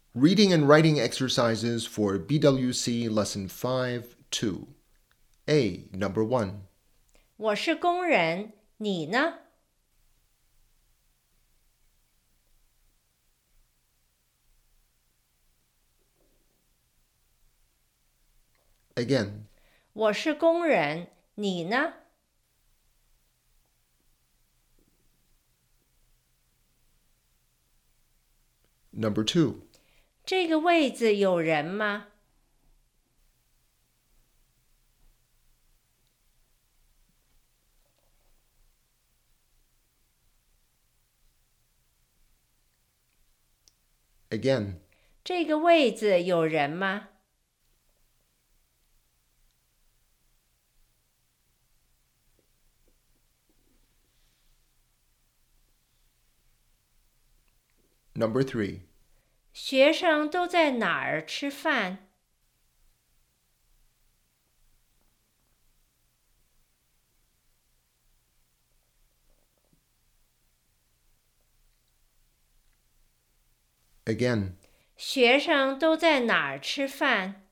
Reading and writing exercises for BWC Lesson 5-2. A. Number 1. 我是工人，你呢？ Again. 我是工人，你呢？ Number 2. 这个位子有人吗？ Again. 这个位子有人吗？ Number 3. 学生都在哪儿吃饭？ Again. 学生都在哪儿吃饭？